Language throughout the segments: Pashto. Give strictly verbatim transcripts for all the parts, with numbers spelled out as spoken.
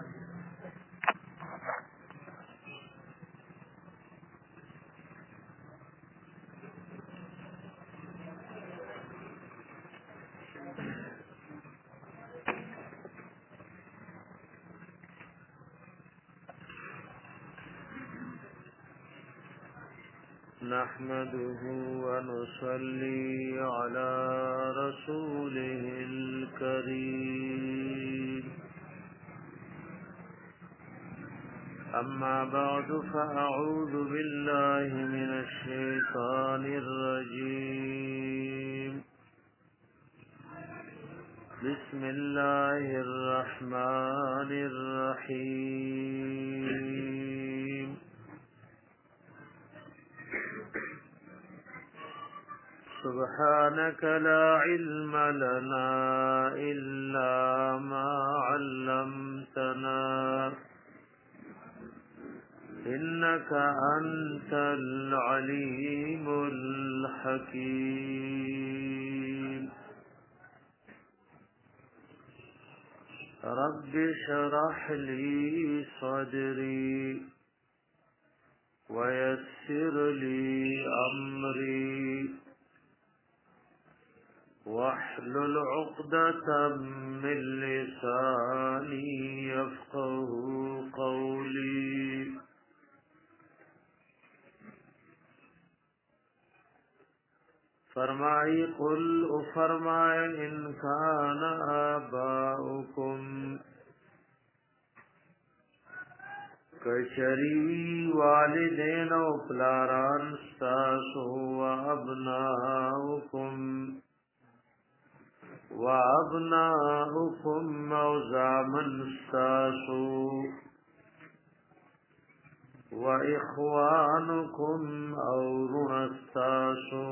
نحمده ونصلي على رسوله الكريم أما بعد فأعوذ بالله من الشيطان الرجيم بسم الله الرحمن الرحيم سبحانك لا علم لنا إلا ما علمتنا إنك أنت العليم الحكيم رب اشرح لي صدري ويسر لي أمري واحلل عقدة من لساني يفقه قولي فرمائی قل او فرمائے ان کان آباؤکم کشری والدین او پلاران ستاسو و ابناؤکم و ابناؤکم او زامن ستاسو و اخوانکم او رنستاسو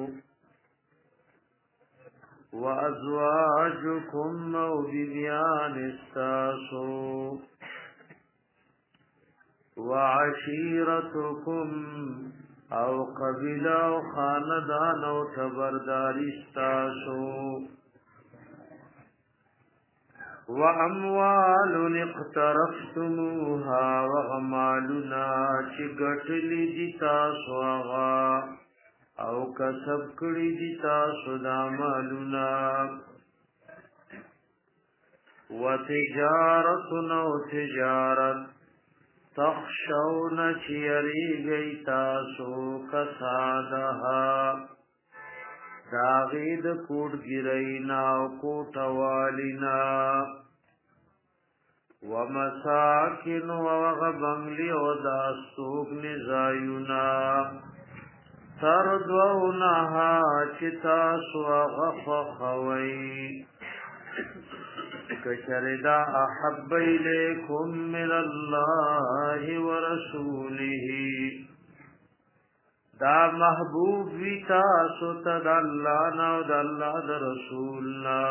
و ازواجکم او بیبیان استاسو و عشیرتکم او قبیلہ او خاندان او تبرداری استاسو و اموال اقترفتموها و غمالنا چی گٹلی دی تاسو آغا او کسب کړی دي تاسو دا مالونه وتجارت نو تجارت تخشون چیریږي تاسو کسادها داغید کوټګرینا او کوټوالینا ومساکن وغبنگلی او داستوک نزایونا تردونها چتا سوغف خوی کشردا احب الیکم من اللہ ورسوله دا محبوب وی تاسو تد اللہ نو دا اللہ دا رسولنا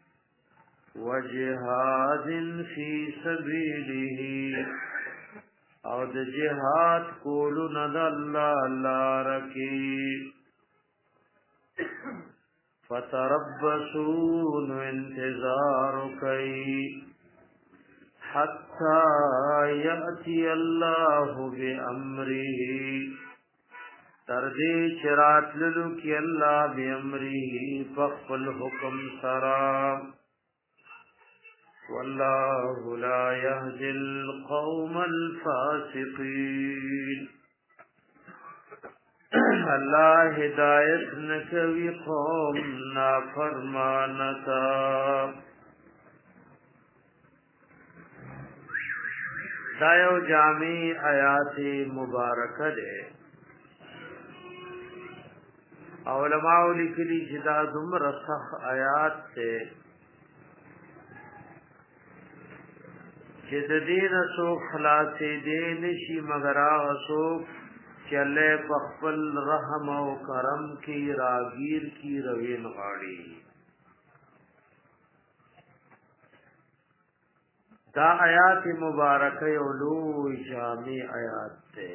وجہاد فی سبیله او د جهاد کولو ند الله الله رکی فتربصون انتظار کوي حتا یاتی الله بامره تر دې چرات للو کې الله بامره فخل حکم سرا والله لا يهدي القوم الفاسقين الله هدایت نکوي قوم نافرمانتا دا یو جامع آیات مبارکه ده علماء لیکلي چې دا دومره صح آیات ده چې د دین سو خلاصې دین شي مگر هغه څوک چې الله په خپل رحم او کرم کې راگیر کی روین غاړي دا آیات مبارکه او لوی جامع آیات ده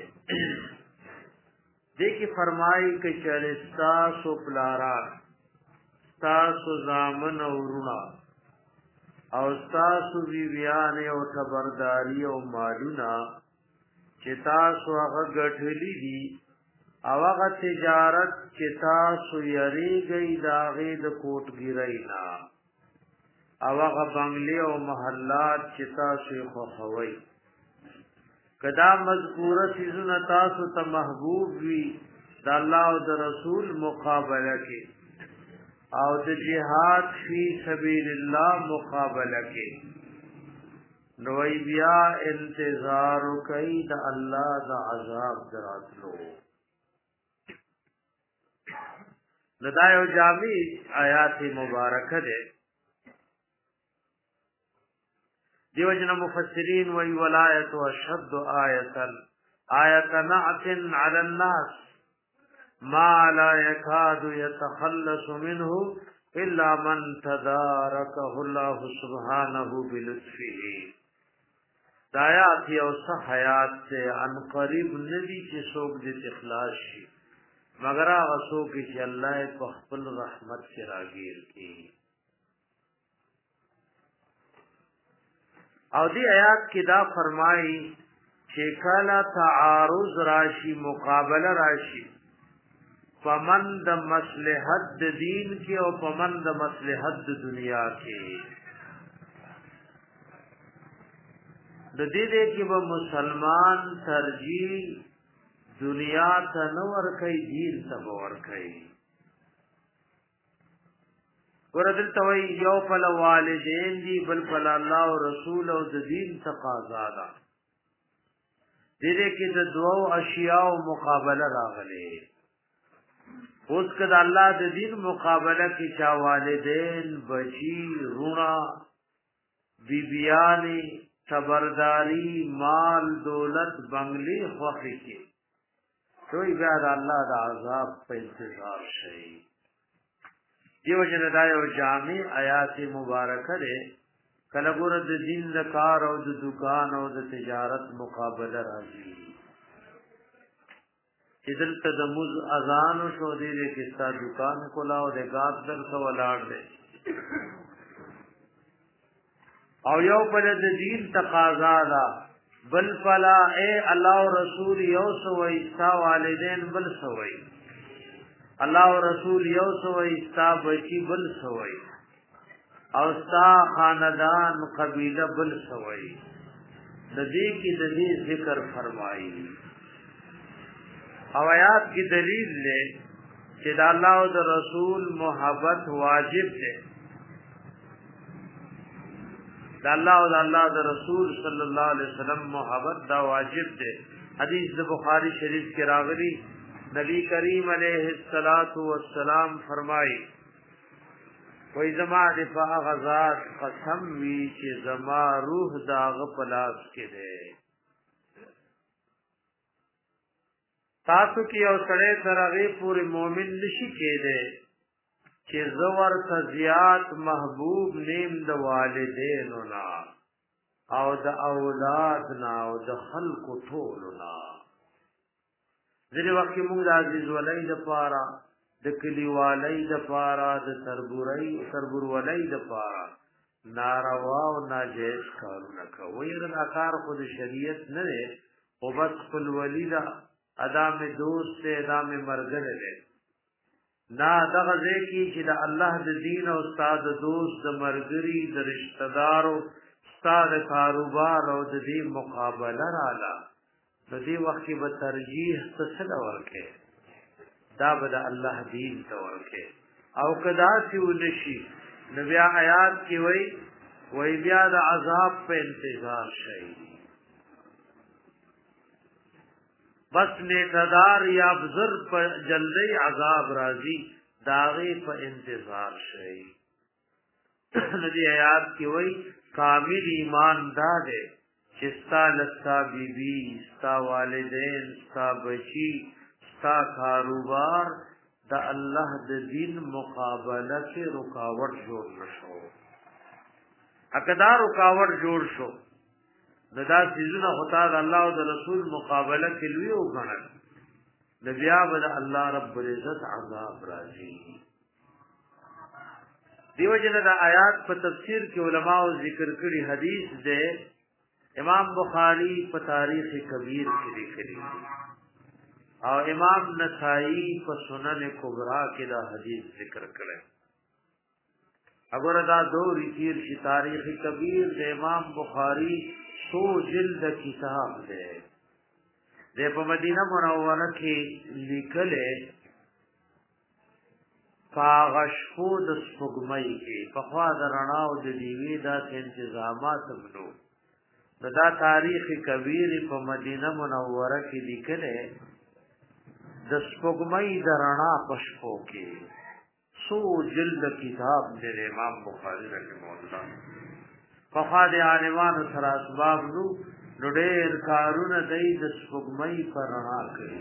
دیکھی فرمائی کہ چلستا سو پلارا ستا سو زامن اورونا او تاسو وی بیان او خبرداري او مالونه چې تاسو هغه ګټلې دي او هغه تجارت چې تاسو یریږئ دا غي د کوټګیرای نه او هغه بنگلې او محلات چې تاسو خوښوي کدا مذکوره چیزونه تاسو ته محبوب وي د الله او د رسول مقابله کې او د جهاد فی سبیل الله مقابله کې نو بیا انتظار کوي د الله د عذاب دراتلو ندایو جامع آیات مبارکه ده دیو جن مفسرین وی ولایت اشد آیتا آیت نعت علی الناس ما لا يكاد يتخلص منه الا من تداركه الله سبحانه بلطفه دایات یو صح حیات سے ان قریب ندی چې څوک دې اخلاص شي مگر هغه څوک چې الله په خپل رحمت کې راګیر کړي او دی آیات کې دا فرمایي چې کله تعارض راشي مقابله راشي فمن د مصلحت د دین کې او فمن د مصلحت د دنیا کې د دې دې کې به مسلمان ترجیح دنیا ته نو ور کوي دین ته ور کوي ورته توي یو په والدین دي بل په الله او رسول او د دین تقاضا ده دې کې د دوو اشیاء مقابله راغلي اوس کله الله د دین مقابله کې چا والدین بچی رونا بیبیانی خبرداری مال دولت بنگلی خوخی کې دوی بیا د الله د عذاب په انتظار شي دیو جن دا یو جامع آیات مبارکه ده کله ګور د دین د کار او د دکان او د تجارت مقابله راځي چې دلته د موز اذان شو دې کې ستا دکان کولا او د غاز در څو ولاړ دی او یو بل د دین تقاضا ده بل فلا اے الله او رسول یو سوې ستا والدین بل سوې الله او رسول یو سوې ستا بچی بل سوې او ستا خاندان قبیله بل سوې د دې کې د دې ذکر فرمایي او آیات کی دلیل لے چې د الله او د رسول محبت واجب ده د الله او د الله د رسول صلی الله علیه وسلم محبت دا واجب ده حدیث د بخاری شریف کې راغلی نبی کریم علیه الصلاۃ والسلام فرمایي وای زما د فغزاد قسم وی چې زما روح داغه پلاس کې ده تاسو کې او سړی ترغه پوری مؤمن نشي کېده چې زور ته زیات محبوب نیم د والدینو نا او د اولاد نا او د خلق ټول نا ځینې وخت موږ د عزیز ولای د پاره د کلی والای د پاره د تربورای تربور ولای د پاره ناروا او ناجیز کارونه کوي دا کار خو د شریعت نه دی او بس خپل ولیدا ادم دوست سے ادم مرګل له نا دغه ځکه چې د الله د دین او استاد دوست د مرګري د رشتہ دارو استاد کاروبار او د دې مقابله رااله د دې وخت به ترجیح څه ورکه دا به د الله دین ته ورکه او کدا چې ولشي نبي آیات کې وای وای بیا د عذاب په انتظار شي بس نیتدار یا بزر په جلدی عذاب راځي داغه په انتظار شي ندی آیات کی وای کامل ایمان داده چې ستا لستا بی بی ستا والدین ستا بچی ستا کاروبار د الله د دین مقابله کې رکاوټ جوړ نشو اقدار رکاوټ جوړ شو دا سيزونه خدای د الله او د رسول مقابله کې لوی او غنل د بیا بل الله رب العزت عذاب راځي دیو جن دا آیات په تفسیر کې علماء ذکر کړي حدیث ده امام بخاری په تاریخ کبیر کې لیکلي او امام نسائی په سنن کبرا کې دا حدیث ذکر کړي اگر دا دو ریتیر شي تاریخ کبیر د امام بخاری سو جلد کتاب ده د په مدینه منوره کې لیکلې فاغشفو د سپګمۍ کې په خوا د رڼا او د دیوی دا تنظیمات منو دا تاریخ کبیر په مدینه منوره کې لیکلې د سپګمۍ د رڼا پښپو کې سو جلد کتاب د امام بخاری رحمه الله په خوا د عالمانو سره اسباب نو نو ډېر کارونه دای د سپګمۍ پر رڼا کوي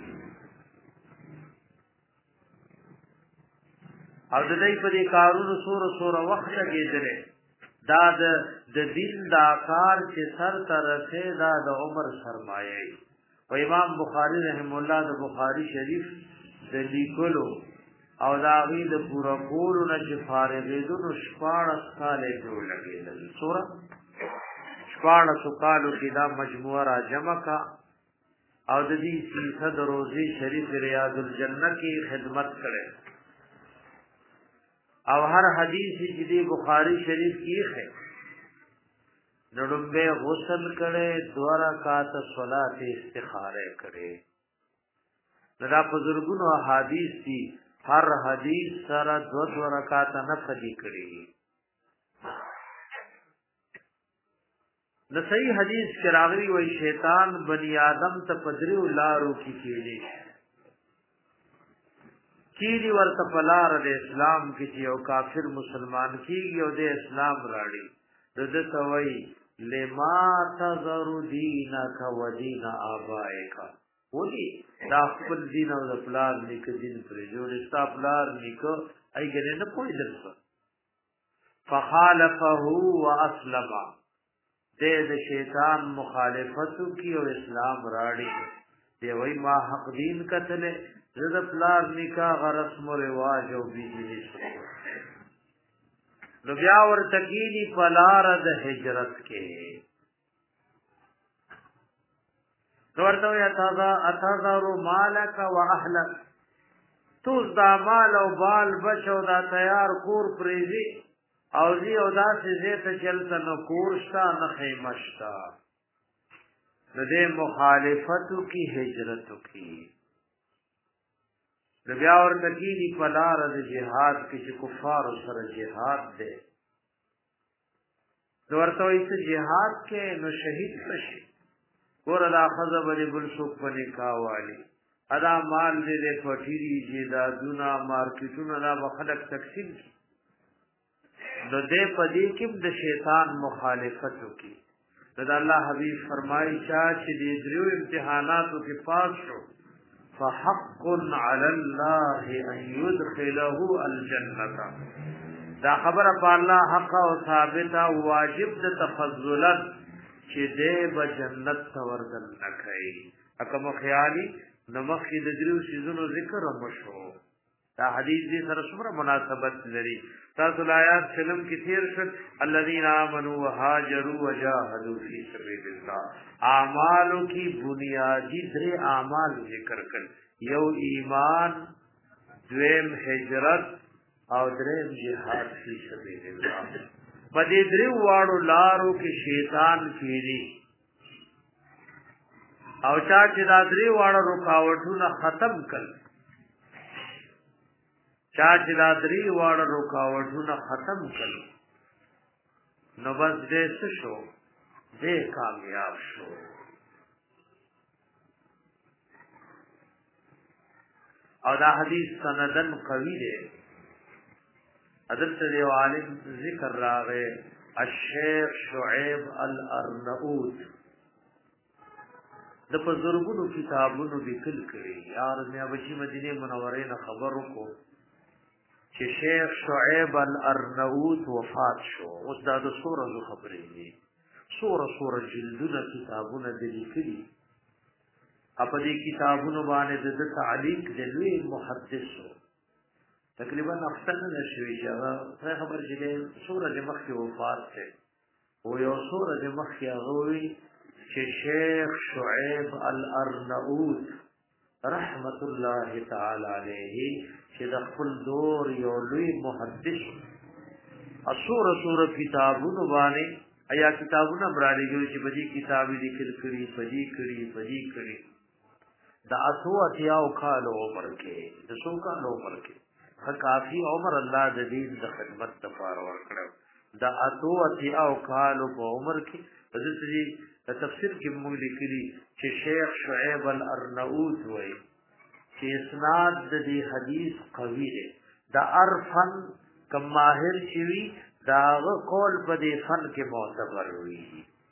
او د دې په دې کارونو سور سور وخت لګیدل دا د د دین دا کار چې سر تر رسې دا د عمر سرمایه او امام بخاری رحم الله د بخاری شریف د لیکلو او دا غي د پورا کولو نه چې فارغېدو نو شپاړس کاله جوړ لګیدل سورہ شپاړس کالو کې دا مجموعه را جمع کا او د دې سیسه د روزي شریف ریاض الجنه کې خدمت کړي او هر حدیث چې دی بخاری شریف کې ہے نړمبه غسل کړي دوه رکعات صلات استخاره کړي دا بزرګونو احادیث دي هر حدیث سره دو دو رکعات نفل کړي د صحیح حدیث کې راغلي وای شیطان بنی آدم ته پدریو لارو کې کېږي کیلی ورته پلار د اسلام کې چې یو کافر مسلمان کیږي او د اسلام راړي د دې توي لما تزر دینک و دین آبائک ودي دا خپل دین او د پلار نیک دین پر جوړ استا پلار نیک ایګره نه کوئی درځه فخالفه واسلم دې د شیطان مخالفتو کی او اسلام راړي دی وای ما حق دین کتله زد پلار نکاح رسم و رواج او بیجلی شو نو بیا ورته کینی پلار د هجرت کې نو ورته یا تازه اتذر مالک و اهلک تو دا مال او بال بچو دا تیار کور پریزی او زی او دا سی زیتا چلتا نو کورشتا نخیمشتا نو دے مخالفتو کی هجرتو کی نو بیا ورته کینی پلار د جهاد کې چې کفار سره جهاد دی نو ورته وایي چې جهاد کې نو شهید شي ګور دا خزه بل بل څوک په نکاح والی ادا مال دې پټيري چې دا دنا مارکیټونو دا خلک تقسیم کی نو دې پدې کې د شیطان مخالفت وکي دا الله حبيب فرمایي چې دې درو امتحاناتو کې پاس شو فحق على الله ان يدخله الجنه دا خبره په الله حق او ثابت او واجب د تفضلت چې دې به جنت توردل نکړي اکه خیالي نمخ د درو سيزونو ذکر مشو دا حدیث دې سره څومره مناسبت لري تاسو آیات سلم کې تیر شل الذين امنوا وهاجروا وجاهدوا في سبيل الله اعمالو کی بنیادی درې اعمال ذکر کړل یو ایمان دویم هجرت او دریم جهاد فی سبیل الله په دې درې واړو لارو کې شیطان کیږي او چا چې دا درې واړو رکاوټونه ختم کړل چا چې دا درې واړه رکاوټونه ختم کړي نو بس دې څه شو دې کامیاب شو او دا حدیث سندن قوی دی حضرت دی عالم ذکر راغه الشیخ شعیب الارنؤوت د بزرګونو کتابونو لیکل کړي یار مې ابشي مدینه منوره نه خبر وکړو چې شیخ شعیب الارنؤوت وفات شو اوس دا د سوره خبرې دي سوره سوره جلدونه کتابونه د لیکلي په دې کتابونو باندې د تعلیق د لوی محدث تقریبا افتن نشوي چې هغه خبر چې سورج مخکې وفات شه او یو سورج مخکې هغه وی چې شیخ شعیب الارنؤوط رحمت الله تعالی علیه چې د خپل دور یو لوی محدث اسور اسور کتابونو باندې ایا کتابونه برالېږي چې بدی کتابي لیکل کړي بدی کړي بدی کړي د اتو اتیاو کالو عمر کې د څو کالو عمر کې کافی عمر الله د دین د خدمت لپاره ورکړو د اتو اتیاو کالو په عمر کې د دې تفسیر کې موږ لیکلي چې شیخ شعیب الارنؤوط وایي چې اسناد د دې حدیث قوی دی د عرفن کم ماهر شوی داغه قول په دې فن کې معتبر وي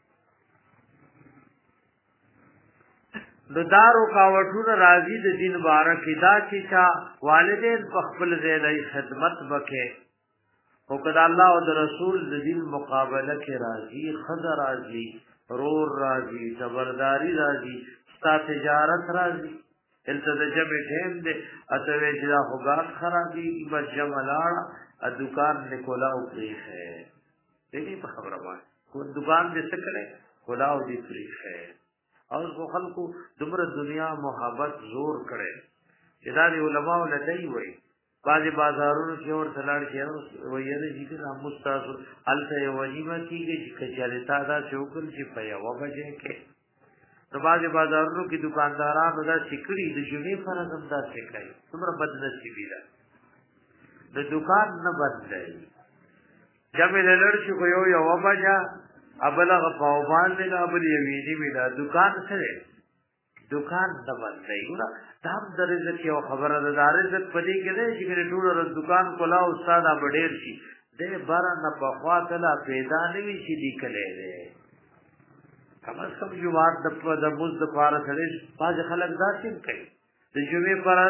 د دارو کاوټونو راضي د دین بارکه دا چې چا والدین په خپل ځای خدمت وکړي او کله الله او د رسول د دین مقابله کې راضي خضر راضي رور راضي زبرداري راضي ستا تجارت راضي الته د جمع ټیم دې اتوي چې دا خوګات خرابي بس جملار ا دکان نکولا او پریخ ہے دې په خبره باندې کو دکان دې څه کړي کولا او دې پریخ ہے او خلکو دمر دنیا محبت زور کړي چې دا علماء لدی وای بعضی بازارونو کې اور تلاړ کې وایي چې دا مستاسو الته وجیمه کیږي چې کچالي تا دا چوکل چې په یو بجې کې نو بعضی بازارونو کې دکاندارانو دا سکړي د جمعې فرض هم دا سکړي څومره بدنصیبی ده د دکان نه بدلای جمع لړ شي خو یو یو بجا ابلغ پاوبان نه ابل یویني میدا دکان سره دکان نه بدلای ګور دا د رزق یو خبره ده د رزق پدې کې ده چې ټول ورځ دکان کولا استاد ابډیر شي دې بار نه په خواطلا پیدا نه وی شي لیکلې ده کم از کم جمعات د د مز د پاره سره باز خلک داسې کوي د جمعې پر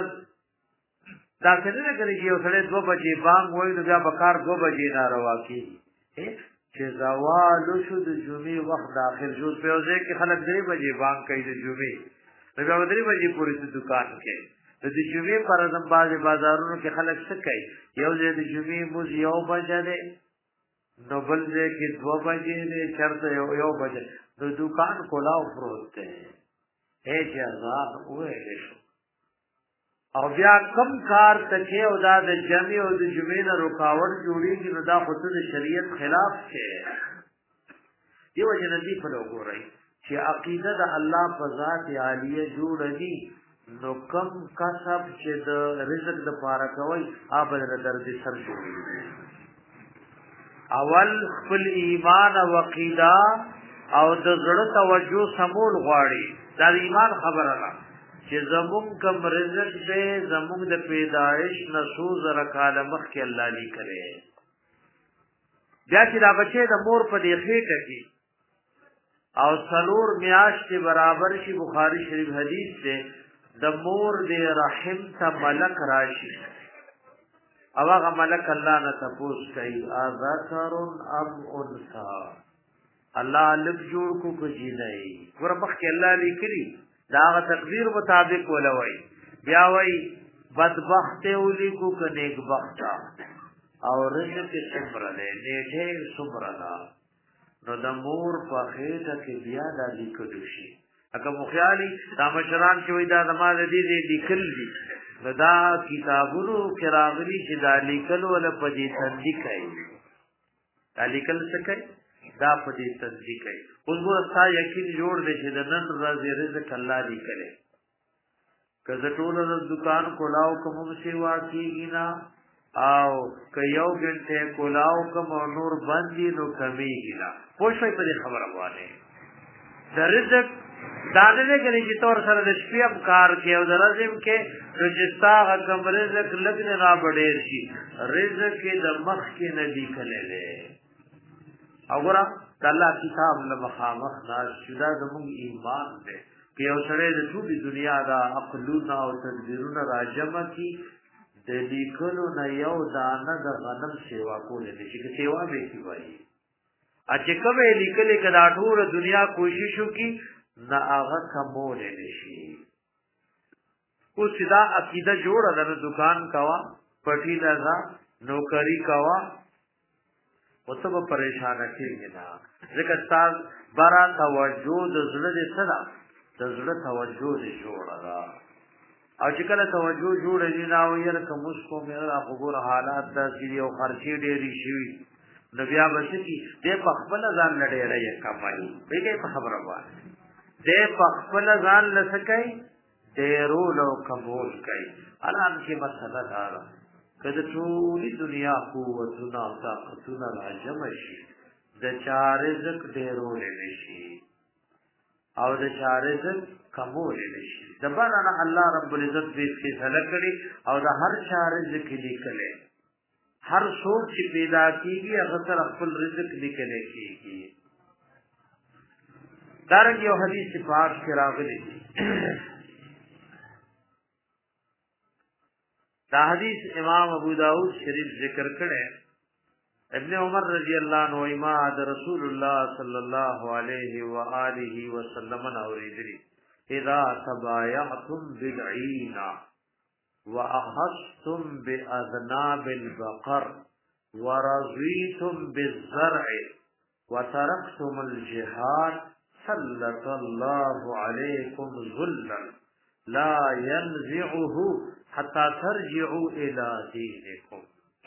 دا څنګه نه کوي چې سره دو بجې بانګ وای نو بیا بکار دو بجې ناروا کی چې زوال شو د جمعې وخت داخل شو په ځای کې خلک درې بجې بانګ کوي د جمعې نو بیا درې بجې پورې د دکان کې د جمعې پر ځم باز بازارونو کې خلک څه کوي یو ځای د جمعې موز یو بجې ده نو بل ځای کې دو بجې ده چرته یو یو بجې د دکان کولاو پروت ده هیڅ ځان وې شو او بیا کم کار تکي او دا د جمع او د جمعې نه رکاوټ جوړیږي نو دا خود د شریعت خلاف دی دیو جنتی په وګورئ چې عقیده د الله په ذات عالیه جوړږي نو کم کسب چې د رزق د پاره کوي هغه د درد سر جوړیږي اول خپل ایمان او عقیده او د زړه توجه سمول غواړي دا ایمان خبره ده چې زمون کم رزق دې زمون د پیدائش نسو زره کاله مخ کې الله لیکره بیا چې دا بچي د مور په دی خېټه کې او څلور میاشتې برابر شي بخاری شریف حدیث ده د مور دې رحم ته ملک راشي او هغه ملک الله نه تپوس کوي اذکر ام انثى الله لب جوړ کو کوي نه ور مخ کې الله لیکري دا تقدیر مطابق ولوي بیا وای بدبخت اولی کو کنيک بختا او رزق صبر له نیټه صبر لا نو د مور په خېټه کې بیا د لیکلو شي اګه مخیالي دا مشران چې وای دا زما د دې لیکل دي دا کتابونو کې راغلي چې دا لیکل ول په دې تصدیق کوي دا لیکل څه کوي دا په دې تصدیق کوي اوس ورته یقین جوړ دي چې د نن ورځې رزق الله دی کړي کله ټول د دکان کولاو کوم سیوا کیږي نا او که یو غنټه کولاو کوم نور باندې نو کمیږي نا پوښتنه په دې خبره وانه د رزق دا نه کوي چې تور سره د شپې ام کار کې او درځم کې رجستا غم رزق لګنه را بډیر شي رزق کې د مخ کې نه لیکلې وګوره د الله کتاب له مخامخ ناز شدا زموږ ایمان دی که یو سره د ټولې دنیا دا عقلونه او تدبیرونه راجمع کی د لیکلو نه یو دانه د غنم سیوا کولې دي چې سیوا به کی وایي اچې کومه لیکلې کدا ټول دنیا کوشش وکي نه هغه کومول نشي او سیدا عقیده جوړه د دکان کوا پټی لگا نوکری کوا او ته به پریشان کېږي نه ځکه تاسو برا توجه د زړه دې سره د زړه توجه دې جوړه ده او چې کله توجه جوړه دي دا ویل کوم څه کوم را خبر حالات د دې او خرچې ډېری شي نو بیا به چې دې په خپل ځان لړې راي کمایي به په خبره وایي دې په خپل ځان لسکای ډېرو لو قبول کوي الان کې مسله دا ده کله ټول دنیا قوتونه او طاقتونه راجم شي د چارزک ډېرو لشي او د چارزک کمول لشي د باندې الله رب العزت دې فیصله کړي او د هر چارزک لیکلې هر څوک چې پیدا کیږي هغه تر خپل رزق لیکلې کیږي دارنګ یو حدیث پاک کې راغلی دا حدیث امام ابو داود شریف ذکر کړي ابن عمر رضی اللہ عنہ ما د رسول الله صلی الله علیه و آله وسلم اوریدلی اذا تبايعتم بالعين واخذتم باذناب البقر ورضيتم بالزرع وتركتم الجهاد سلط الله عليكم ذلا لا ينزعه حتى ترجعوا الى دينكم.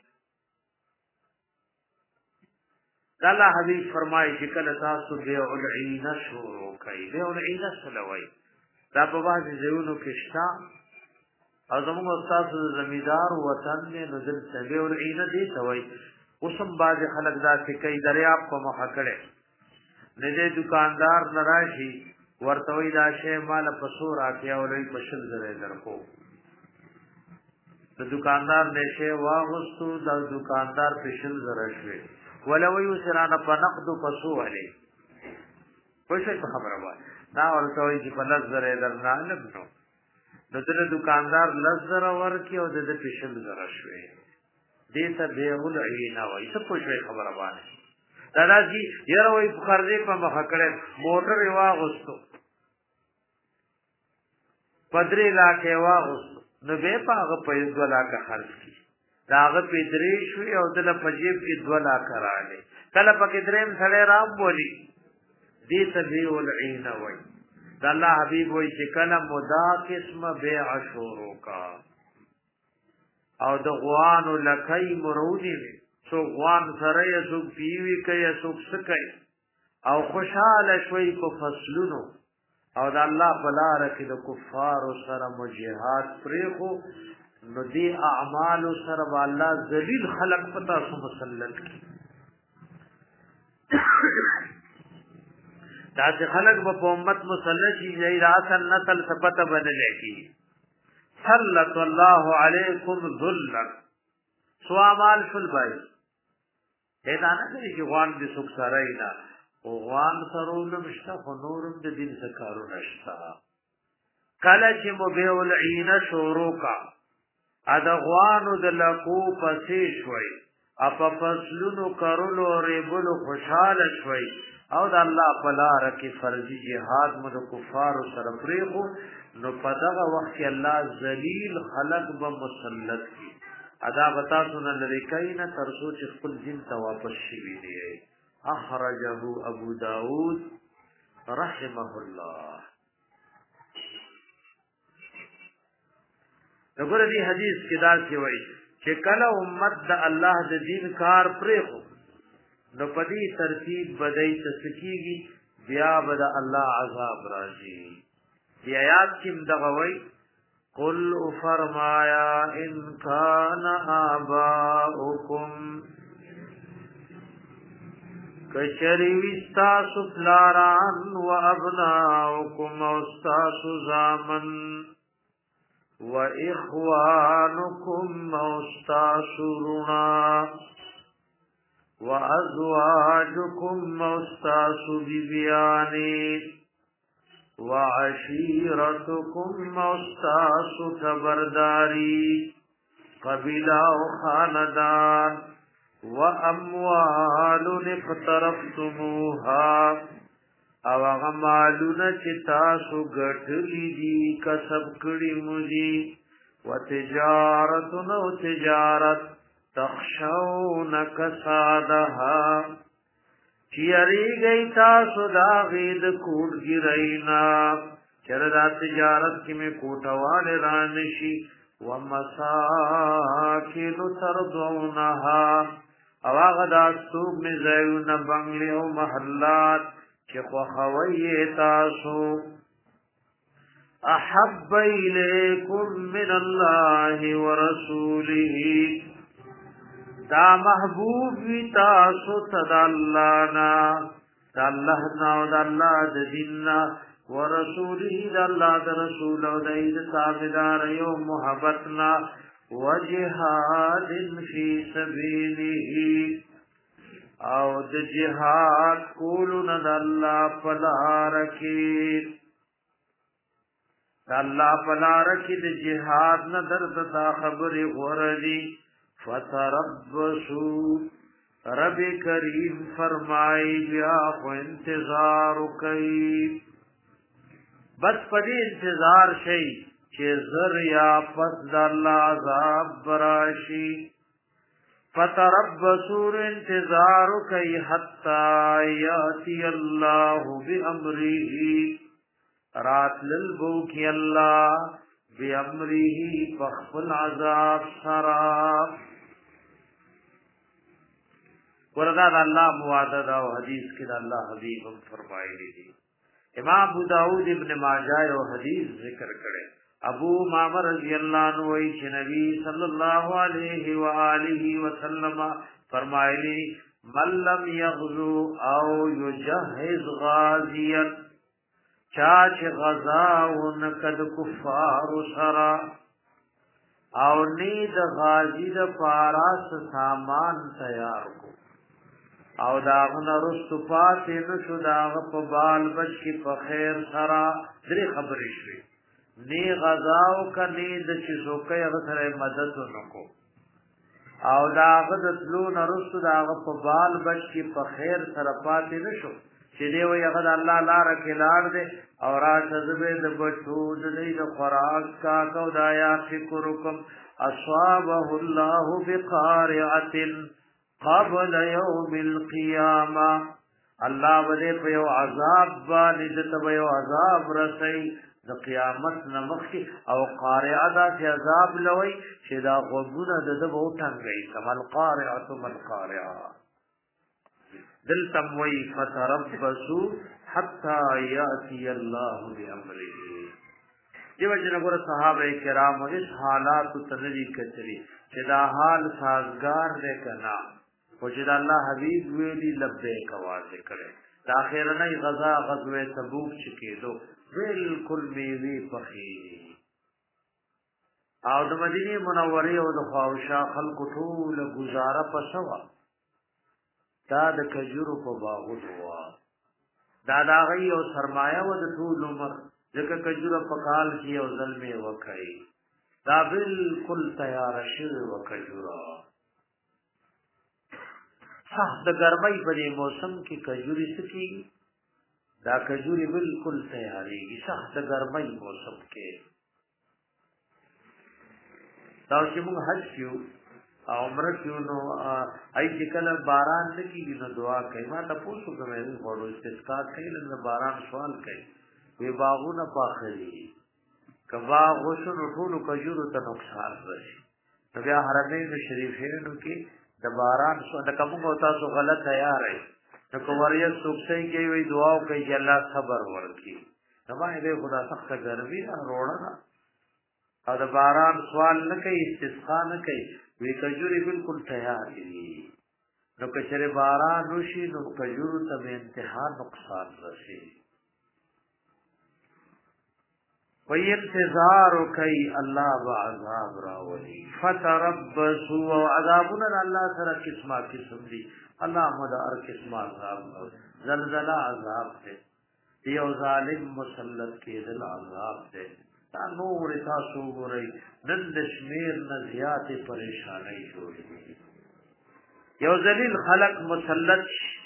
الله حبیب فرمایي چې کله تاسو بیع العین شروع کوي بیع العین سلوي دا په واځ ځایونو کې شتا او زموږ استاد زمیدار وطن نه نزل بیع العین دي توي اوسم باز خلک دا چې کوي دریاب په مخه کړي نه دې دکاندار ناراضي ورتوي دا شی مال پسو راکیا ولې پشل زره درکو د دکاندار نشه واغستو د دکاندار پشل زره شوي ولو یسرانه په نقد پسو علي پښه خبره وای دا ورته چې په لزر درنا نه نو د دې دکاندار لزر ورکی او د دې پښل زره شوي دې ته بیعل عینا وای څه پښه خبره وای دا راځي یره وای په خرجې په مخ کړه موټر واغستو پدری لاکه واغستو نو به پاغه په یو لاکه خرج کی داغه پدری شو او د پجیب کې دولا کراله کله پکې دریم سره رام بولی دې تبي ولعين وای د الله حبيب وای چې کله مدا قسم بیع شروع کا او د غوان لکای مرودی سو غوان سره یې سو پیوي کوي سو سکای او خوشاله شوي په فصلونو او د الله په لار کې د کفار سره مجاهد پرېخو نو دی اعمال سره الله ذلیل خلق پتا سو مسلط کی دا چې خلق په امت مسلط شي ای راسل نسل ثبت بدل کی صلت الله علیکم ذلا سو اعمال فل بای دا نه چې غوان دې سوک سره اینا او غوان سره مشته خو نورم د دین سکارو نشتا کله چې مبيع العين شروع کا ادغوانو د لقو پسې شوي اپ فصلونو کرلو ریبلو خوشاله شوي او د الله په لار کې فرضي jihad مد کفار سره پریخو نو پدغه وخت کې الله ذلیل خلق به مسلط کی ادا بتا سن لری کینا تر سوچ خپل دین ته واپس شي دی اخرجه ابو داود رحمه الله. دغه دی حدیث کې دا څه وایي چې کله امت د الله د دین کار پرېخو نو په دې ترتیب بدای تسکیږي بیا بد الله عذاب راځي. دی آیات کې دغه وایي قل فرمایا ان کان آباؤکم کچری وستا سفلاران و ابناؤکم استاسو زامن و اخوانکم مستاسرنا و ازواجکم مستاسو بیبیانی و عشیرتکم مستاسو تبرداری قبیلہ و خاندان و اموال اقترفتموها او غمالون چې تاسو ګټلی دي کسب کړی مو دي وتجارت نو تجارت تخشون کسادها چیاری گئی تاسو دا غید کوٹ گرینا چر دا تجارت کی میں کوٹوال رانشی ومساکن ترضونها او آغا دا سوق میں زیون بنگلی و محلات چی خوخوی تاسو احب الیکم من اللہ ورسوله دا محبوب وی تاسو تدا اللہ نا دا اللہ نا و دا اللہ دا دیننا ورسوله دا اللہ دا رسول و دا اید تابدار یو محبتنا وجہاد فی سبیله او دا جہاد کولنا دا اللہ پلارکی دا اللہ پلارکی دا جہاد ندرد دا خبر غردی فتربصوا رب کریم فرمائی بیا خو انتظار کئی بس پدی انتظار شئی چه زر یا پس دا اللہ عذاب براشی فتربصوا انتظار کئی حتی یاتی اللہ بی امریہی رات للبو کی اللہ بی امریہی پخفل عذاب سراب وردا دا اللہ موعدد و حدیث کی دا اللہ حبیب ہم فرمائی لی امام ابو داود ابن ماجہ و حدیث ذکر کرے ابو مامر رضی اللہ عنہ ویچ نبی صلی اللہ علیہ وآلہ وسلم فرمائی لی من لم یغزو او یجہز غازیا چاچ غزاون کد کفار سرا او نید غازی دا پاراس سامان تیار کو او داغن رست پاتی نشو داغ پا بال بچ کی پا خیر سرا دری خبری شوی نی غزاو کا نید چیزو کئی غسر مددو نکو او داغ دتلون رست داغ پا بال بچ کی پا خیر سرا پاتی نشو چی دیو یغد اللہ لارا کلار دے اور آش ازبے د بچود دی د خوراک کاکو دایا فکرکم اصابه اللہ بقارعت قبل یوم القیامہ اللہ بدے پیو عذاب باندې پیو عذاب رسی د قیامت نمخی او قارعه دا سی عذاب لوی چې دا غوږونه د د بوټنګ گئی کمل قارعه مل قارعه دل تموی فتربصوا حتی یاتی اللہ بامره دیو جنګور صحابه کرام اس حالات تنری کتری چې دا حال سازگار دے کنا او چې الله حبیب ویلی لبیک आवाज کړي دا اخرنه غزا غزوه تبوک چکیدو بالکل میوی پخی او د مدینه منوره او د خواوشا خلق ټول گزاره پسوا دا د کجورو په باغ وا دا دا غي او سرمایه و د ټول عمر ځکه کجوره په کال کې او ظلمه وکړي دا بالکل تیار شوی و کجوره صح د ګرمۍ په موسم کې کجوري سکی دا کجوري بالکل تیاریږي صح د ګرمۍ موسم کې دا چې موږ حج کیو او عمره کیو نو ای چې کله باران نکېږي نو دعا کوي ما تاسو کومه غوړو استسقا کوي نو باران سوال کوي وی باغونه پاخلي کبا غوښو ټول کجورو ته نقصان راشي نو بیا حرمین شریفینو کې د باران سو د کومو تاسو غلط تیار یې نو کوریه سوکسي کې وی دعا کوي چې الله صبر ورکړي نو باندې خدا سخت ګرمي روړه او د باران سوال نه کوي استسقا نه کوي وی کجوري بالکل تیار دي نو کچره باران وشي نو کجورو ته انتها نقصان راشي وی انتظار کئی اللہ با عذاب راولی فتربصوا و عذابنا اللہ سر قسمہ قسم دی اللہ مدار قسمہ عذاب زلزلہ عذاب دے دیو ظالم مسلط کے دل عذاب دے تا نور تاسو گرئی نند شمیر نزیات پریشانی جوڑی یو ذلیل خلق مسلط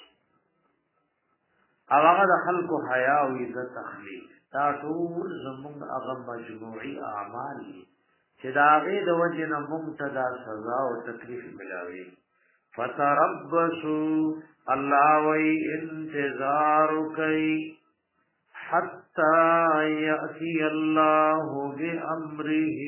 اغاقا دا خلق و حیاء و عزت اخلی تا ټول زمونږ هغه مجموعي اعمال چې چې دا غي د وجه نه ممتدا سزا او تکلیف ملاوي فتربصوا الله وی انتظار کوي حتى يأتي الله بأمره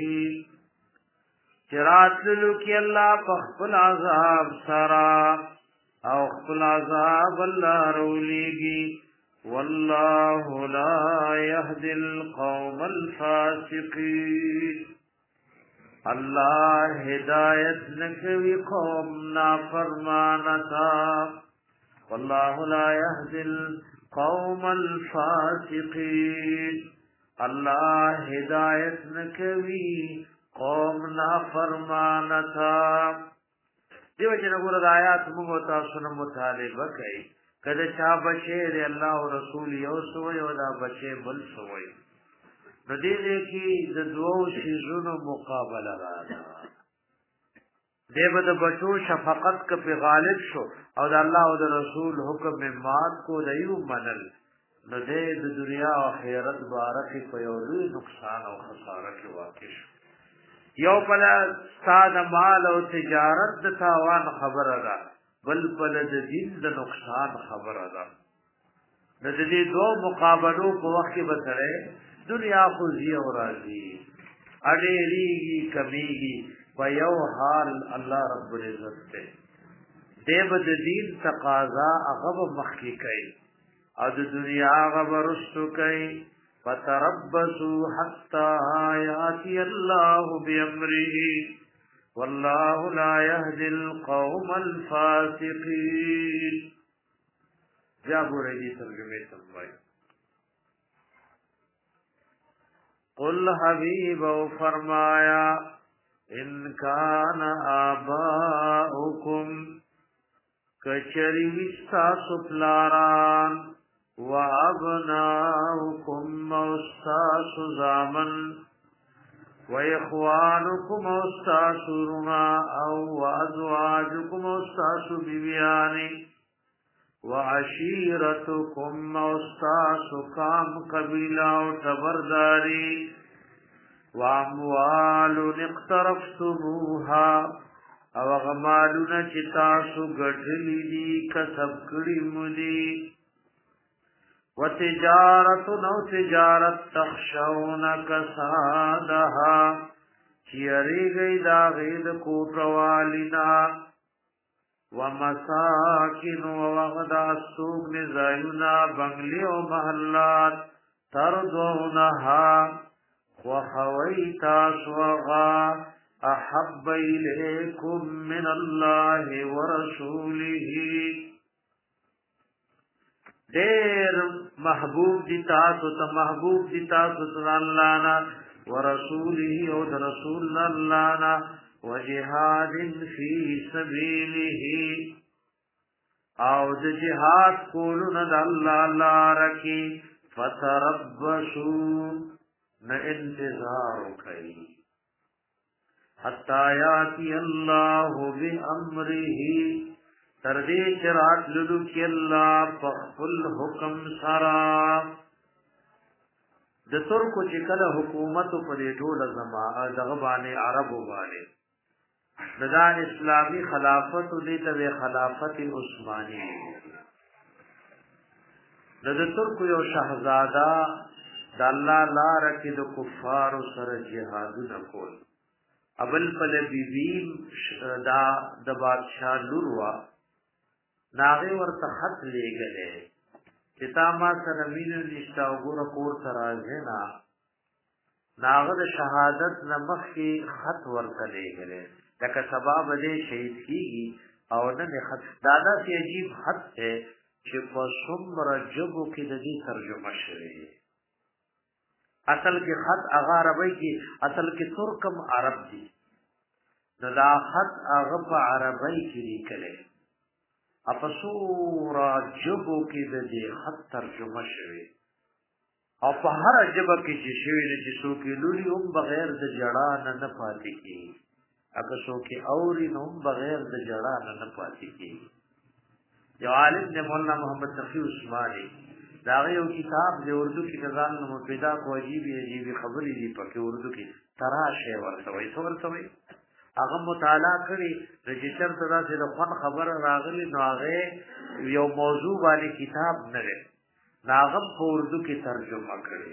چرات لکی اللہ پخپل عذاب سرا او خپل عذاب اللہ رولیگی واللہ لا يهدي القوم الفاسقین اللہ ہدایت نکوی قوم نافرمانتا واللہ لا يهدي القوم الفاسقین اللہ ہدایت نکوی قوم نافرمانتا دیو جن ګور د آیات موږ تاسو نه مطالبه کوي کله چا بچي دی الله او رسول یو سو یو دا بچي بل سو وي نو دې دې کې د دوو شیزونو مقابله راځي دیو د بچو شفقت ک په غالب شو او د الله او د رسول حکم مات کو دیو منل نو دې د دنیا او آخرت بارکه په یو لوی نقصان او خساره کې واقع شو یو پلا ساد مال او تجارت د تاوان خبره ده بل پل د دین د نقصان خبره ده د دې دوه مقابلو په وخت کې بسره دنیا خو زی او راضي اړېږي کمیږي په یو حال الله رب العزت ته دیو د دین تقاضا هغه مخکې کوي او د دنیا هغه ورستو کوي فتربصوا حتى يأتي الله بأمره والله لا يهدي القوم الفاسقين جابوا رجي ترجمه تنبائی قل حبیب و فرمایا ان کان آباؤکم کچری وستا سپلاران وَأَبْنَاؤُكُمْ مَوْسَاسُ زَامًا وَإِخْوَانُكُمْ مَوْسَاسُ رُنَا أَوْ وَأَزْوَاجُكُمْ مَوْسَاسُ بِبِيَانِ وَعَشِيرَتُكُمْ مَوْسَاسُ كَامْ قَبِيلَةُ تَبَرْدَارِي وَأَمْوَالٌ اقْتَرَفْتُمُوهَا أَوْ غَمَالُنَ چِتَاسُ گَٹْلِي دِي کسب کړي مُدِي وتجارت نو تجارت تخشون کسادها چیری گئی دا غید کوٹوالینا ومساکن وغدا سوق نزایونا بنگلی و محلات تردونها وخویتا سوغا احب الیکم من اللہ ورسوله دیر محبوب دی تاسو ته محبوب دی تاسو ته الله نا ورسوله او د رسول الله نا وجهاد فی سبیله او د جهاد کولو نه د الله لار کی فتربصوا نه انتظار کوي حتا یاتی الله بامره تردی چرات لدو کی اللہ پخفل حکم سرا د ترکو چکل حکومتو پدی ټول زمان دغبانی عربو بانی دا اسلامی خلافتو دیتا بے خلافت عثمانی دا د ترکو یو شہزادا دا اللہ لارکی دا کفارو سر جہادو نکول ابل پل بیبیم دا دا بادشاہ لوروا ناغه ورته خط لېګلې چې تا ما سره مینه نشتا وګوره کور ته راځي نه ناغه د شهادت نمخ کې خط ورته لېګلې لکه سبب دې شهید کیږي او نه خط دادا سي عجیب خط ہے چې په څومره جبو کې د دې ترجمه شوی اصل کې خط هغه عربی کې اصل کې ترکم عرب دي نو دا خط هغه په عربی کې لیکل اپسورا جبو کې د دې خط ترجمه شوی او په هر جبه کې چې شوی د جسو کې لوري هم بغیر د جړا نه نه پاتې کی اګه سو کې اوري نو بغیر د جړا نه نه پاتې کی یو عالم د مولانا محمد تقی عثماني دا یو کتاب د اردو کې ځان نو پیدا کو عجیب عجیب خبرې دي په اردو کې تراشه ورته وي څو ورته وي هغه مطالعه کړي رجستر ته دا د خپل خبر راغلی نو هغه یو موضوع باندې کتاب نه لري ناغه په اردو کې ترجمه کړي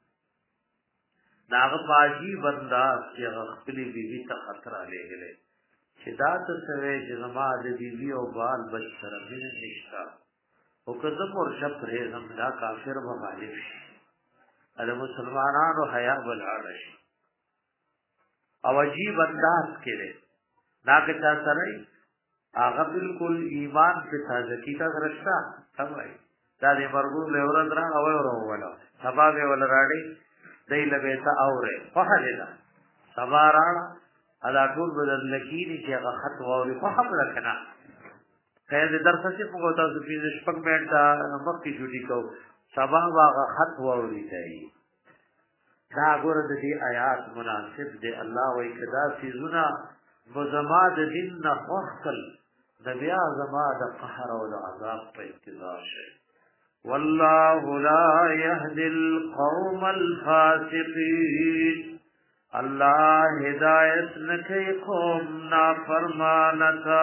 ناغه باجی بندا چې خپل بیبي ته خطر لګلې چې دا ته سوي چې زما د بیبي او بال بچره دې نشتا او کله مرشه پرې زم دا کافر مخالف شي دا مسلمانانو حیا بلار شي او عجیب انداز کړي دا که چا سره هغه بالکل ایمان په تازگی کا رشتہ سمای دا دې مرګو له ورځ را او ورولا سبا به ول راړي دای لګه تا اوره په هله سبا راړه ادا ټول بدل لکینی چې هغه خط ووري په خبره کنا خیر دې درس چې په تاسو کې شپږ منټه مخکې جوړی کو سبا هغه خط ووري دی دا ګوره د دې آیات مناسب دی الله وایي کدا سيزونه بزما د دین نه وختل د بیا زما د قهر او د عذاب په انتظار شي والله لا يهدي القوم الفاسقين الله هدایت نکي قوم نافرمانتا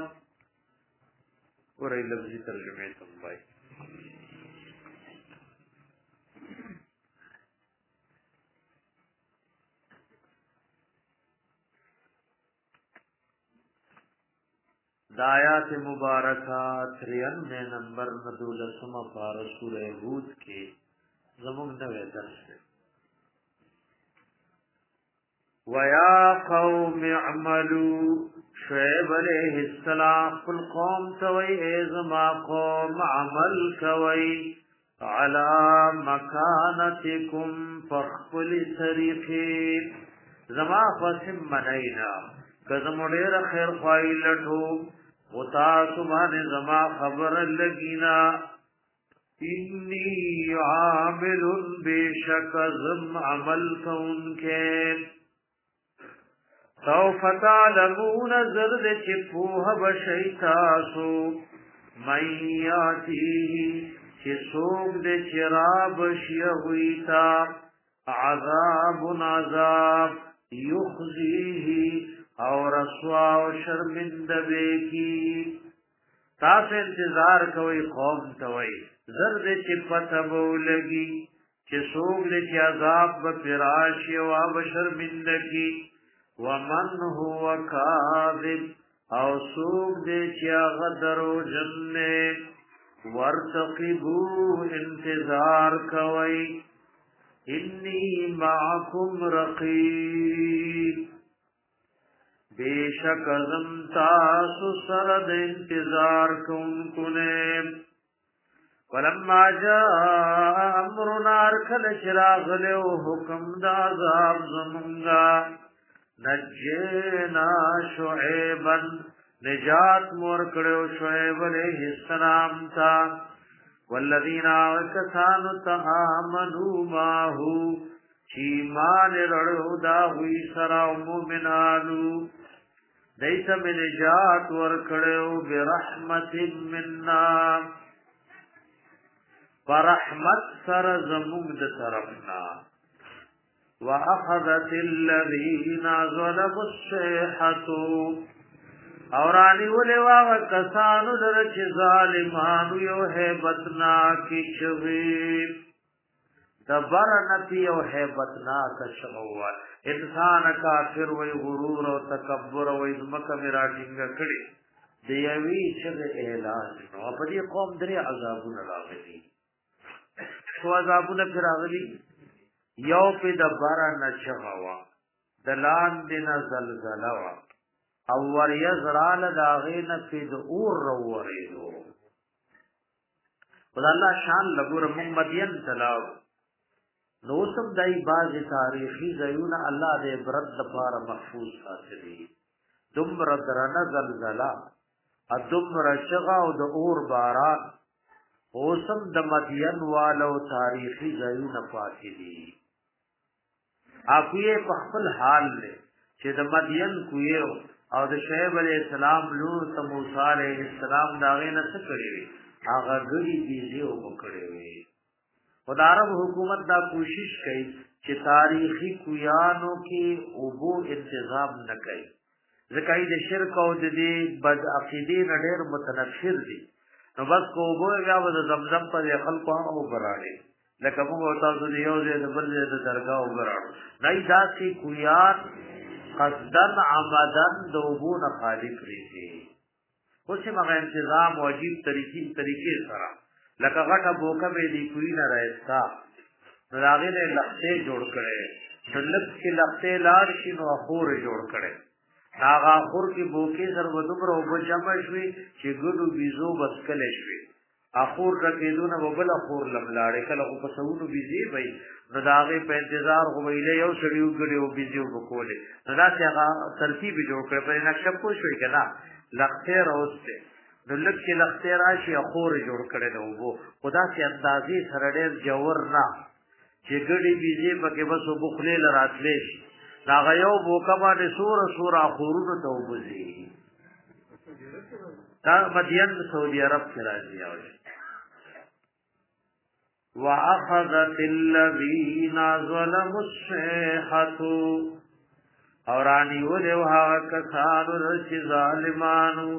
ورې لفظي ترجمه تم وای دایات مبارکات ترانوے نمبر مدولسمہ پارہ سورہ ہود کے زمون نوے درس ہے وَيَا قَوْمِ اعْمَلُوا شعیب علیہ السلام قل قوم توئی ایزما قوم عمل کوئی عَلَى مَكَانَتِكُمْ فَخْفُلِ سَرِقِينَ زما فسم منینا کزموڑیر خیر خواہی لٹھو وتا سبحان زما خبر لگینا انی عامل بیشک زم عمل کون کے سوف تعلمون زرد چپوہ بشیتاسو من یاتیه چی سوگ دے چراب شیغویتا عذاب عذاب یخزیه اور رسوا و شرمند بے کی تاس انتظار کوئی قوم توئی زرد چی پتبو لگی چی سوگ دے چی عذاب بپراشی و آب شرمند کی ومن هو کاذب او سوگ دے چی غدر و جننے ورتقبو انتظار کوئی انی معکم رقیب بیشک ازم تاسو سرد انتظار کن کنے ولما جاء امرنا ارکل شراغ لیو حکم دا عذاب زمنگا نجینا شعیبا نجات مورکڑیو شعیب علیہ السلام تا والذین آوکسان تآمنوا ماہو چیمان رڑو دا ہوئی سرا مومنانو دیتا من نجات ورکڑیو برحمت مننا فرحمت سر زمود طرفنا وَأَخَذَتِ الَّذِينَ ظَلَمُوا الصَّيْحَةُ اورانی ولوا کسانو درچ ظالمانو یو هیبتنا کی چوی دبرنتی یو هیبتنا کشغوال انسان کافر وی غرور او تکبر وی مکه میرا ټینګ کړي دیوی چې اعلان نو په دې قوم درې عذابونه راغلي شو عذابونه راغلي یو په دبرن چغوا دلان دین زلزلہ وا او ور یزرال داغین فی دور روریدو خدا اللہ شان لگور محمدین تلاو نوسم دائی باز تاریخی زیون اللہ دے برد دپار محفوظ حاصلی دم ردرن زلزلہ دم رشغا و دور باران اوسم دمدین والو تاریخی زیون فاتلی آکوئے پخپل حال لے چه دمدین کوئے او د شعیب علیہ السلام لور ته موسی علیہ السلام داغه نه څه کړی وي هغه غړي دیږي او پکړی وي خدای رب حکومت دا کوشش کوي چې تاریخي کویانو کې اوبو انتظام نه کوي ځکه د شرک او د دې بد عقیدې نه ډېر متنفر دي نو بس کو اوبو بیا د زمزم په خلکو هم وبراړي لکه موږ تاسو د یو ځای د بل ځای د درګاه وبراړو نه داسې کویان قصدن عمدن د اوبو نه خالی کړي اوس یې مغه انتظام او عجیب طریقې طریقې سره لکه غټه بوکه به دی کوی نه راځتا نو هغه له لختې جوړ کړي دلک کې لختې لار شي نو خور جوړ کړي هغه خور کې بوکې سره ودمر او بجما شوي چې ګډو بيزو بس کله شوي اخور رکیدونه وبله خور لملاړې کله او په سونو بيزي وي نو داغه په انتظار غو ویلې یو سړیو ګډو بيزو بکولې نو دا چې هغه ترتیب جوړ کړ په نقشه پوه شوي کنه لختې راوسته دلک کې لختې راشي اخور جوړ کړي نو وو خدا چې اندازې سره ډېر جوور نه چې ګډي بيزي پکې بس وبخلې لراتلې شي دا غيو بوکا باندې سور سور اخورونو ته وبزي دا مدین سعودي عرب کې راځي او واخذت الذين ظلموا الصيحه اورانی ولو ها کسانو چې ظالمانو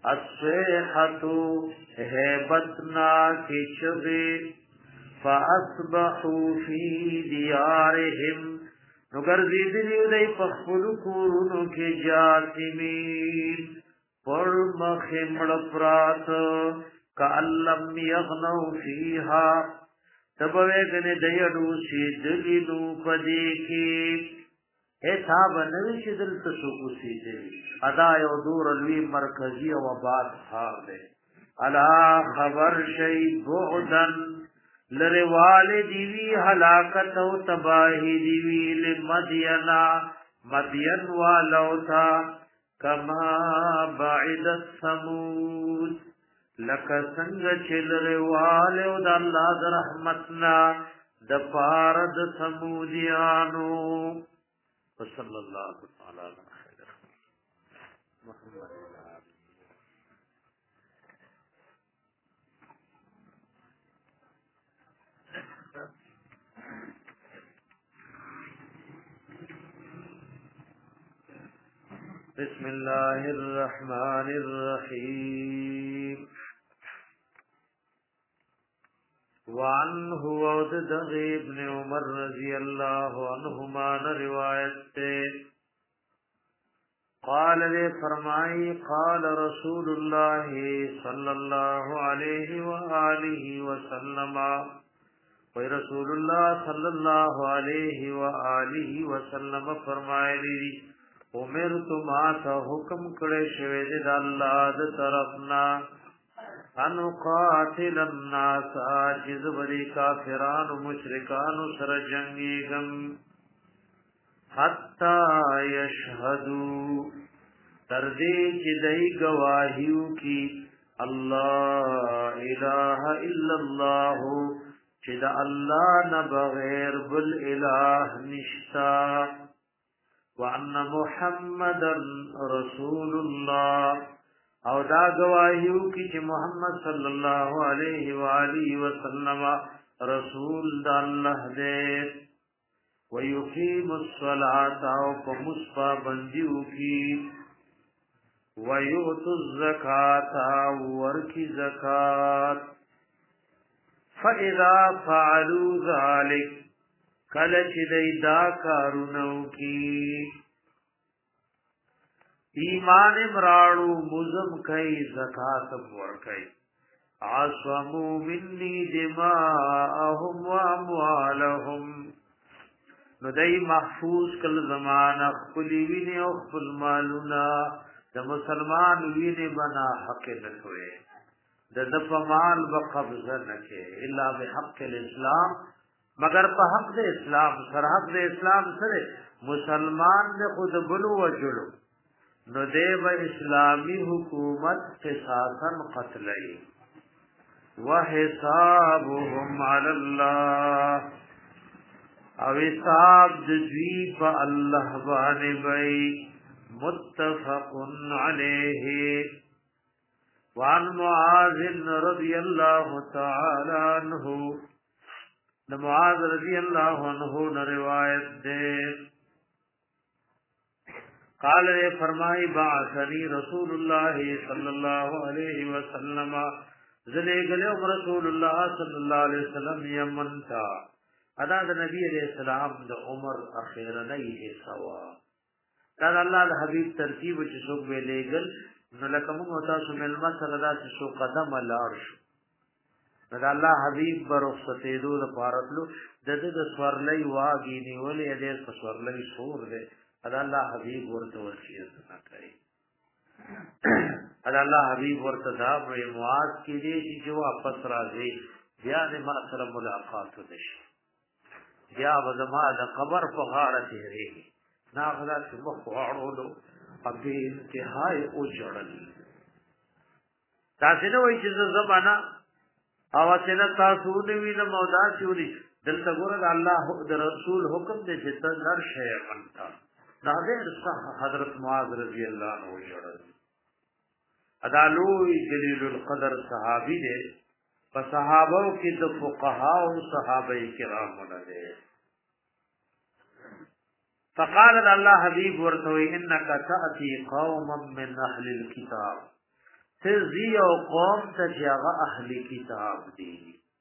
الصيحه هبتنا کې شبه فاصبحوا في ديارهم نو ګرځېدلی دی په خپلو کورونو کې جاثمین پر مخې مړه پراته کأن لم یغنوا فیها ته به وایې دی اوسېدلي نو په دې کې حساب نه وي چې دلته څوک اوسېدلي ادا یو دور لوی مرکزي او آباد ښار دی الا خبر شي بعدن لره والدی هلاکت او تباہی دیوی لمدینا مدین والو تا کما بعد الثمود لک سنگ چلره والو د الله د رحمتنا د پارد ثمودیانو صلی الله تعالی علیه محمد بسم الله الرحمن الرحيم وعنه وعد ابن عمر رضي الله عنهما روایت قال لے فرمائی قال رسول الله صلى الله عليه وآله وسلم وی رسول الله صلى الله عليه وآله وسلم فرمائے لی امرت ما ته حکم کړی شوی دی د الله د طرفنا ان قاتل الناس عاجز بری کافران و مشرکان سره جنگیږم حتا یشهدو تر دې چې دای گواهیو کی الله اله الا الله چې د الله نه بغیر بل اله نشتا وان محمد رسول الله او دا گواهیو کی چې محمد صلی الله علیه و آله وسلم رسول د الله دې ويقيم الصلاه او پمصفا بندیو کی ويؤت الزکات ورکی زکات فاذا فعلوا ذلك کله چې دای دا کارونو کی ایمان امراړو مزم کای زکات ور کای عصمو مني دماءهم واموالهم نو دای محفوظ کل زمانہ خپل ویني او خپل مالونه د مسلمان ویني بنا حق نکوي د د په مال به قبضه نکي الا بحق الاسلام مگر په حق د اسلام سره حق د اسلام سره مسلمان د خود بلو وجلو نو دیو اسلامی حکومت قصاصا قتلئی وحسابهم علی اللہ او حساب دوی په الله باندې وی متفق علیه وعن معاذ رضی اللہ تعالی عنہ د معاذ رضی الله عنه نے روایت دے قال نے فرمائی بعثنی رسول اللہ صلی اللہ علیہ وسلم زنے گلے رسول اللہ صلی اللہ علیہ وسلم یمن تا ادا د نبی علیہ السلام د عمر اخیرا نہیں سوا دا الله د حبیب ترتیب چې څوک ویلېګل نو لکه موږ تاسو ملما سره دا چې څو قدم لاړ شو دا الله حبیب برخصتې دو د پارتلو د د سورلې واګي نیولې دې په سورلې سور دې دا الله حبیب ورته ورشي نه کوي دا الله حبیب ورته دا په مواز کې دې چې واپس راځي بیا دې ما سره ملاقات وشي بیا وزما د قبر په غاړه تیرېږي نا غلا چې مخ واړولو په انتهای او جوړل تاسو نو وایي چې زمانہ او څنګه تاسو نو وینم او دا چوری دلته ګوره الله د رسول حکم دې چې ته نر شې منتا دا دې حضرت معاذ رضی الله عنه جوړل ادالوی جلیل القدر صحابی دې په صحابو کې د فقها او صحابه کرام ولده فقال الله حبيب ورتوي انك تاتي قوما من اهل الكتاب تزي او قوم تجاغ اهل كتاب دي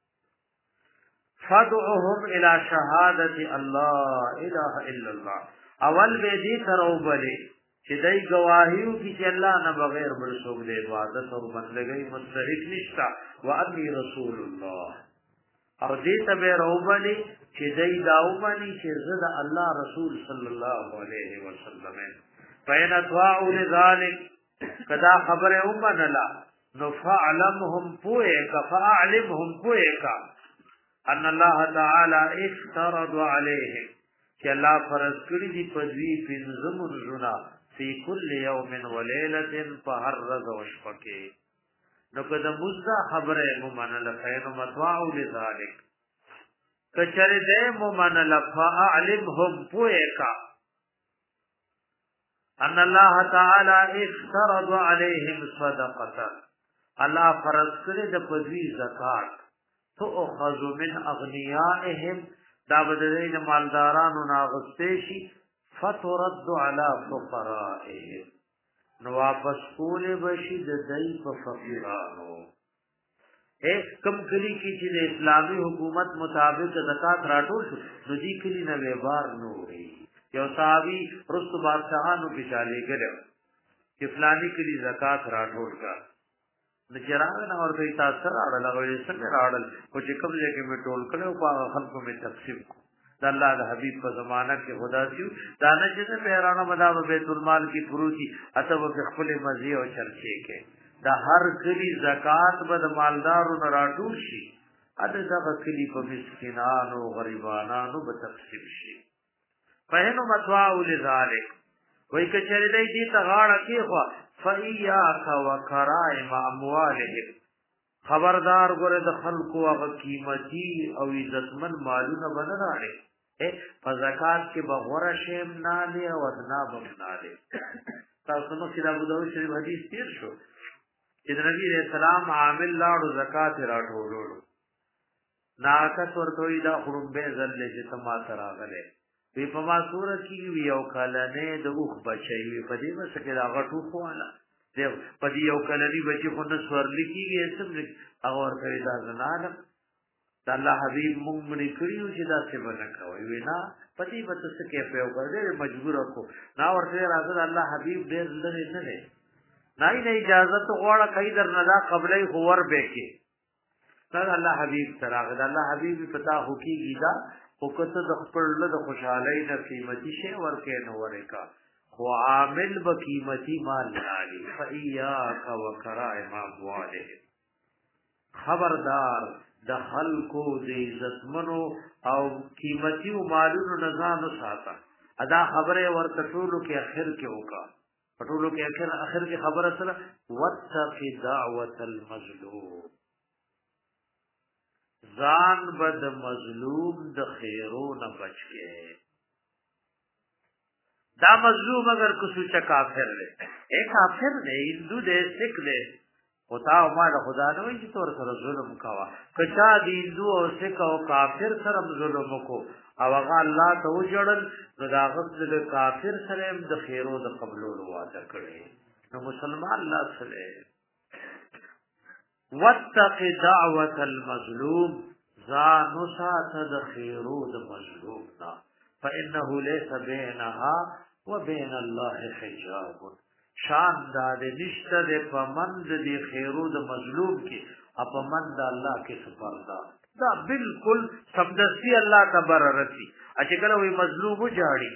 فادعوهم الى شهاده الله اله الا الله اول به دي تروبلي چې دای گواهیو چې الله نه بغیر بل څوک د عبادت او بندګۍ مستحق نشتا واني رسول الله او دې ته به روبلي چې دای داومني چې زه د الله رسول صلی الله علیه وسلم فین اتواعوا لذلك کدا خبره ومنلا نو فعلمهم پوئک فاعلمهم پوئک ان الله تعالی افترض علیهم چې الله فرض کړی دی په دې پنځم رزنا فی کل یوم ولیلۃ فهرز وشفقه نو کدا مزدا خبره ومنلا فین اتواعوا لذلك کچره دې مومن لفا علمهم پوئکا ان الله تعالی افترض علیهم صدقه الله فرض کړی د پدوی زکات تو اخذ من اغنیائهم دا بدلې د مالدارانو ناغستې شي فترد علی فقرائهم نو واپس کولې بشي د دای په فقیرانو کم کلی کی چې د اسلامي حکومت مطابق زکات راټول شو نو دې کلی نه وبار نوري یو صحابي رسول بادشاہانو کې چالي کړو چې فلاني کلی زکات راټول کا د چراغ نه ورته تاسو راړل او یې څنګه راړل او چې کوم ځای کې مې ټول کړو په خلکو مې تقسیم د الله د حبيب په زمانہ کې خدا سيو دا نه چې په هرانه مداب بیت المال کې فروتي اته په خپل مزي او چرچې کې دا هر کلی زکات بد مالدارو نه راټول شي اته دا کلی په مسکینانو غریبانو به تقسیم شي فهنو متواو لذالک وای کچری دای دې تغاړه کې خو فیاک وکرائم اموالهم خبردار ګره د خلقو هغه قیمتي او عزتمن مالونه بنراړي په زکات کې بغوره شیم نه لی او ادنا بناله تاسو نو چې ابو داود شریف حدیث تیر شو چې د نبی رسول الله عامل لاړو زکات راټولولو ناکس ورته دا خړم به زل چې تما تراغله وی په ما صورت کې وی او کلنه د اوخ بچي وی په دې مسکه دا غټو خواله دیو په دې یو کلنی بچي خو نه سورلی کېږي سم هغه ورته دا زنانه د الله حبيب مونږ منې کړیو چې دا څه بنه کوي وینا پتی بت څه کې په وګړي مجبور کو نا ورته راځي الله حبيب دې لري نه نه نه نه اجازه ته غواړه کای در نه دا قبلې خور به کې دا الله حبيب تراغ دا الله حبيب پتا هو کېږي دا او کته د خپل له خوشحالۍ نه قیمتي شی ورکې نو ورکا خو عامل به قیمتي مال لالي فیاک وکرائم اموالهم خبردار د خلقو د عزتمنو او قیمتي مالونو نه ځان وساته ادا خبره ورته ټولو کې اخر کې وکا ټولو کې اخر اخر کې خبره سره واتق دعوه المظلوم ځان بد مظلوم د خیرون بچ کې دا مظلوم اگر کسو چا کافر لے اے کافر لے ہندو دے سکھ لے او تا ما له خدا نه وي چې تور سره ظلم کاوه کچا د هندو او سکه او کافر سره ظلم وکړو او هغه الله ته وجړل نو دا غفل د کافر سره هم د خیرو د قبولولو وعده کړی نو مسلمان الله سره واتق دعوة المظلوم ځان وساته د خیرو د مظلوم نه فانه ليس بينها وبين الله حجاب شان دا د نشته د پمند د خیرو د مظلوم کې اپمند الله کې سپاردا دا بالکل سمدستی الله تبارک رسی چې کله وي مظلوم جاړي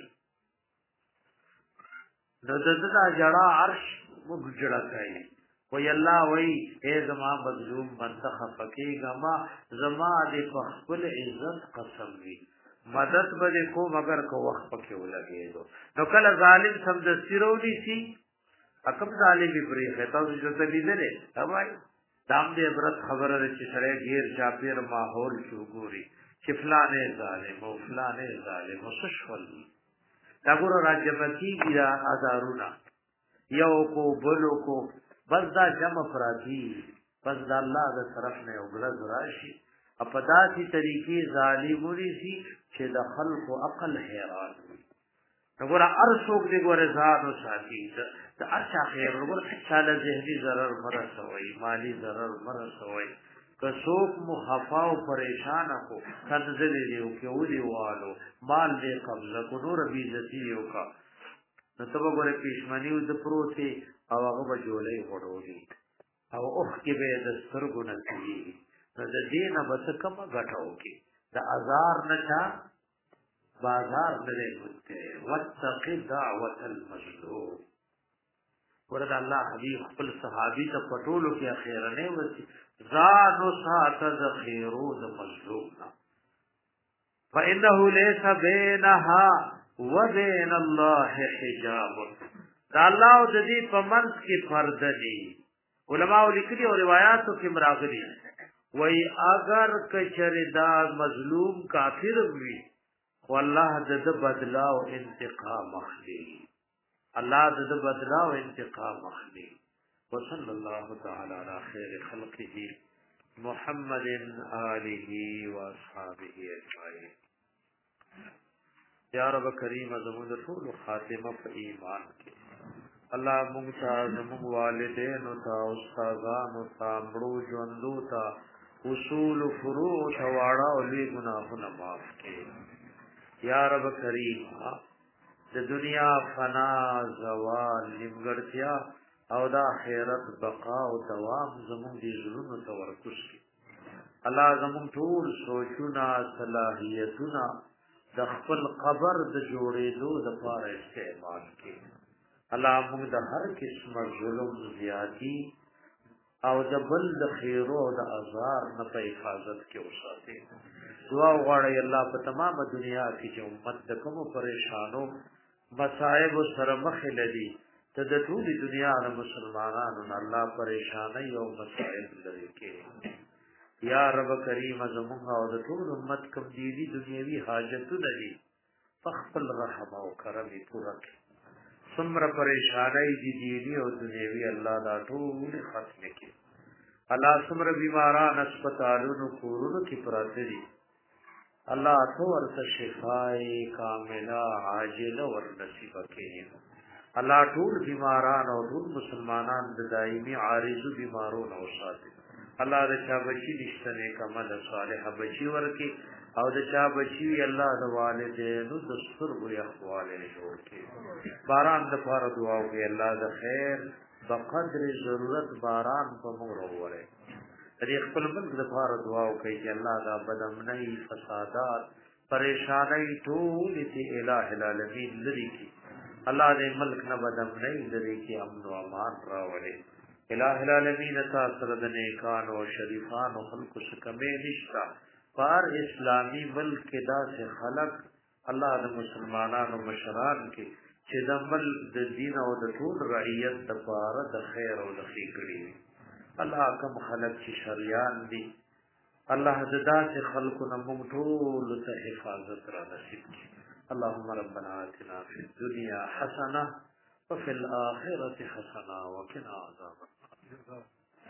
د دغه جړه عرش وګړه کوي وی الله وی اے زما مظلوم بنده خفقیگا ما زما دی خپل عزت قسم وی مدد بده کو مگر کو وخت پکې ولګي دو نو کله ظالم سم د سیرودی سی اکم ظالم بری خطا جو تلی نه هواي دام دې عبرت خبره چې سره غیر چاپیر ماحول شو ګوري چې فلانه ظالم او فلانه ظالم وسشول دا ګور راجمتی بیا هزارونه یو کو بلو کو بس دا جمع پراتی بس دا اللہ دا طرف نے اگرز راشی اپدا سی طریقی ظالمونی سی چه دا خلق و اقل حیران ہوئی نگورا ارسوک دی گور ازاد و ساتی دا ارچا خیر نگورا چالا ذہنی ضرر مرس ہوئی مالی ضرر مرس ہوئی کسوک مخفا و پریشان کو تنزلی دیو کیولی والو مال دے قبضہ کو نور بیزتیو کا نتبا گورا پیشمانیو د پروتی او هغه بجولې وړولې او اوخ کې به د سترګو نه کیږي نو د دې نه بس کوم غټاو کې د ازار نشا بازار دې وته واتق دعوه المظلوم ورته الله حبيب خپل صحابي ته پټولو کې اخیره نه وتی زاد سات ذخیرو د مظلوم فانه ليس بينها وبين الله حجاب دا الله او د دې په منځ کې فرد دي علماء لیکلي او روایتو کې مراغلي وای اگر کچره دا مظلوم کافر وي والله د بدلا او انتقام اخلي الله د بدلا او انتقام اخلي وصلى الله تعالى على خير خلقه محمد آله واصحابه اجمعين یا رب کریم زموږ ټول خاتمه په ایمان کې الله موږ ته زموږ والدین او استادان او تامړو ژوندو ته اصول فروع او واړه او لوی ګناهونه معاف کړي یا رب کریم د دنیا فنا زوال نیمګړتیا او د آخرت بقا او دوام زموږ دي زړونو ته ورکوش کړي الله زموږ ټول سوچونه صلاحیتونه د خپل قبر د جوړېدو لپاره استعمال کړي الله موږ د هر قسم ظلم زیاتی او د بل د خیر او د ازار نه په حفاظت کې وساتي دعا وغواړي الله په تمامه دنیا کې چې امت د کوم پریشانو مصائب سره مخ لدی ته د ټول دنیا د مسلمانانو نه الله پریشانای او مصائب لري کې یا رب کریم زموږ او د ټول امت کوم دینی دنیوي حاجتونه دي فخپل رحم او کرم پورا کړي څومره پریشانای دي دینی او دنیوي الله دا ټول ختم کړي الله څومره بیماران هسپتالونو کورونو کې پراته دي الله تو ورته شفای کامله عاجله ور نصیب کړي الله ټول بیماران او ټول مسلمانان د دایمي عارضو بیمارونو او ساتي الله د چا بچی نشته نه کمل صالح بچی ورکی او د چا بچی الله د والدینو د سترګو احوال جوړ کړي باران د پاره دعا وکړي الله د خیر بقدر ضرورت باران په مور وره دې خپل ملک د پاره دعا وکړي چې الله دا بدامنۍ فسادات پریشانای ټول دې الٰه العالمین لري کی الله دې ملک نه بدامنۍ لري کی امن او امان راولي الٰه العالمین تاسو د نیکان او شریفان او خلق سکمه نشتا پر اسلامی ملک کې داسې خلق الله د مسلمانانو مشران کې چې د ملک د دین او د ټول رعیت لپاره د خیر او د خیرګړي الله کوم خلق چې شریان دي الله د داسې خلقو نه موږ ټول ته حفاظت را نصیب کړي اللهم ربنا آتنا فی الدنيا حسنه وفي الآخرة حسنه وقنا عذاب النار